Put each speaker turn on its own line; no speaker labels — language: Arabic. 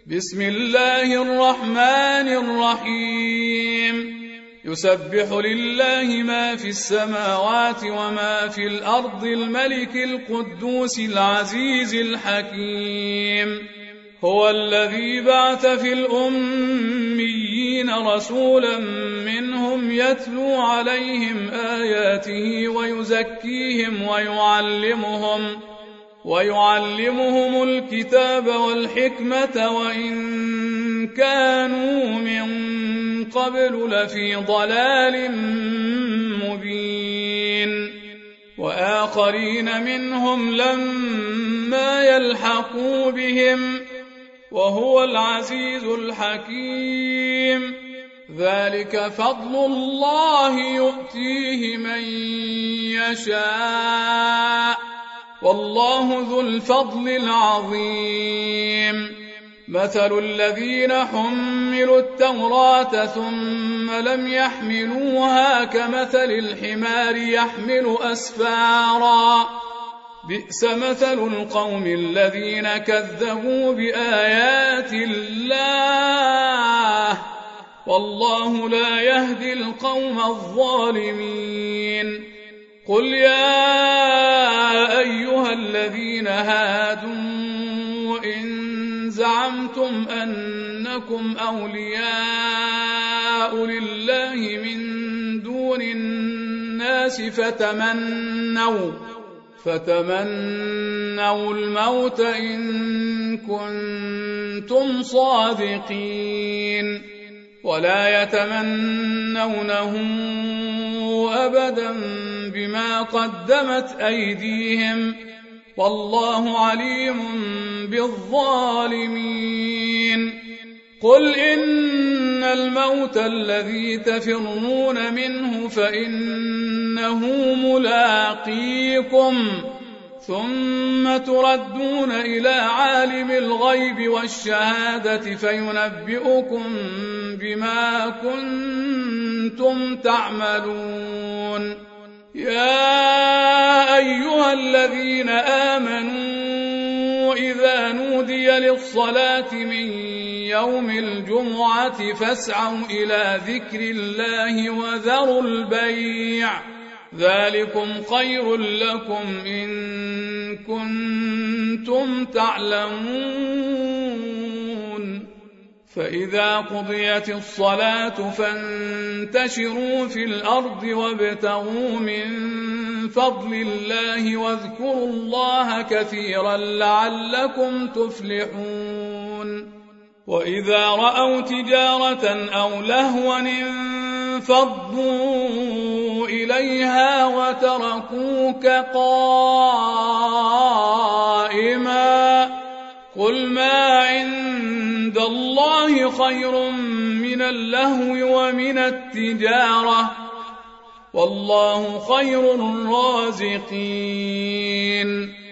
بسم الله الرحمن الرحيم يسبح لله ما في السماوات وما في الأرض الملك القدوس العزيز الحكيم هو الذي بعث في الأميين رسولا منهم يتلو عليهم آياته ويزكيهم ويعلمهم الكتاب والحكمة وإن كانوا من قبل لفي ضلال مبين وآخرين منهم لما يلحقوا بهم وهو العزيز الحكيم ذلك فضل الله يؤتيه من يشاء والله ذو الفضل العظيم مثل الذين حملوا التوراة ثم لم يحملوها كمثل الحمار يحمل أسفارا بئس مثل القوم الذين كذبوا بآيات الله والله لا يهدي القوم الظالمين قل يا أيها الذين هادوا إن زعمتم أنكم أولياء لله من دون الناس فتمنوا الموت إن كنتم صادقين ولا يتمنونه أبدا بما قدمت أيديهم والله عليم بالظالمين قل إن الموت الذي تفرون منه فإنه ملاقيكم ثم تردون إلى عالم الغيب والشهادة فينبئكم بما كنتم تعملون يا أيها الذين آمنوا إذا نودي للصلاة من يوم الجمعة فاسعوا إلى ذكر الله وذروا البيع ذلكم خير لكم إن كنتم تعلمون فإذا قضيت الصلاة فانتشروا في الأرض وابتغوا من فضل الله واذكروا الله كثيرا لعلكم تفلحون وإذا رأوا تجارة أو لهوا انفضوا إليها وتركوك قائما قل ما عند الله خير من اللهو ومن التجارة والله خير الرازقين